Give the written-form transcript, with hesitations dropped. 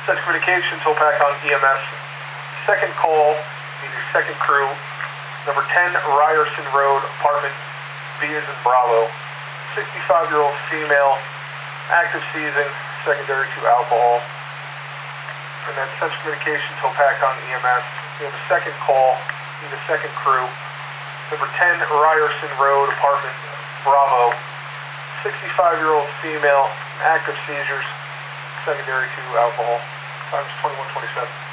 Central Communications, Hopatcong EMS. Second call, need your second crew. Number 10 Ryerson Road, apartment B as in Bravo. 65-year-old female, active season, secondary to alcohol. And then Central Communications, Hopatcong EMS. We have a second call, need a second crew. Number 10 Ryerson Road, apartment Bravo. 65-year-old female, active seizures, secondary to alcohol. Time is 21:27.